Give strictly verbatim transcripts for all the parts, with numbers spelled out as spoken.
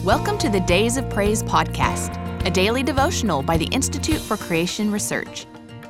Welcome to the Days of Praise podcast, a daily devotional by the Institute for Creation Research.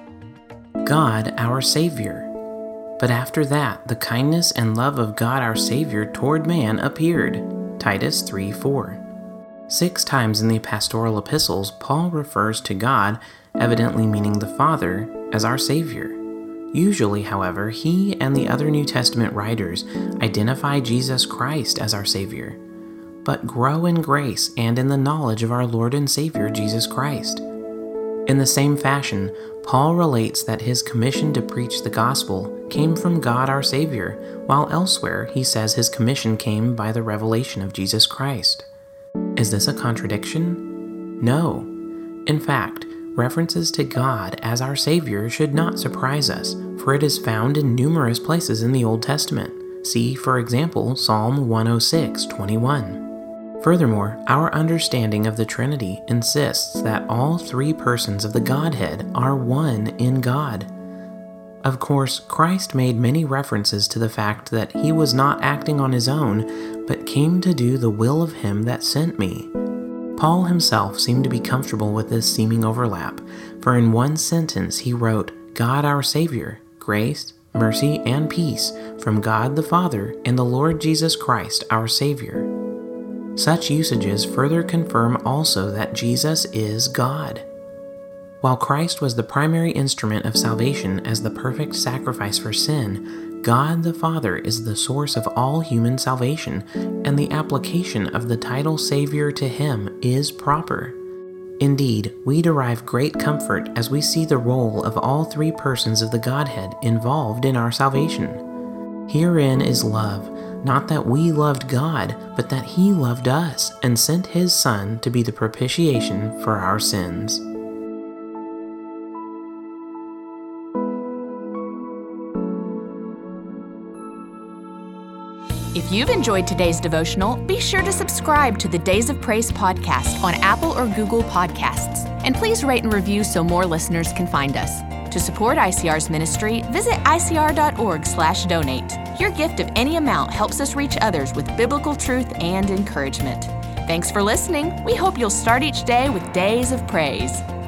God, our Savior. But after that, the kindness and love of God our Savior toward man appeared. Titus three four. Six times in the pastoral epistles, Paul refers to God, evidently meaning the Father, as our Savior. Usually, however, he and the other New Testament writers identify Jesus Christ as our Savior. But grow in grace and in the knowledge of our Lord and Savior Jesus Christ. In the same fashion, Paul relates that his commission to preach the gospel came from God our Savior, while elsewhere he says his commission came by the revelation of Jesus Christ. Is this a contradiction? No. In fact, references to God as our Savior should not surprise us, for it is found in numerous places in the Old Testament. See, for example, Psalm one oh six twenty-one. Furthermore, our understanding of the Trinity insists that all three persons of the Godhead are one in God. Of course, Christ made many references to the fact that he was not acting on his own, but came to do the will of him that sent me. Paul himself seemed to be comfortable with this seeming overlap, for in one sentence he wrote, God our Savior, grace, mercy, and peace from God the Father and the Lord Jesus Christ our Savior. Such usages further confirm also that Jesus is God. While Christ was the primary instrument of salvation as the perfect sacrifice for sin, God the Father is the source of all human salvation, and the application of the title Savior to him is proper. Indeed, we derive great comfort as we see the role of all three persons of the Godhead involved in our salvation. Herein is love, not that we loved God, but that he loved us and sent his Son to be the propitiation for our sins. If you've enjoyed today's devotional, be sure to subscribe to the Days of Praise podcast on Apple or Google Podcasts. And please rate and review so more listeners can find us. To support I C R's ministry, visit I C R dot org slash donate. Your gift of any amount helps us reach others with biblical truth and encouragement. Thanks for listening. We hope you'll start each day with Days of Praise.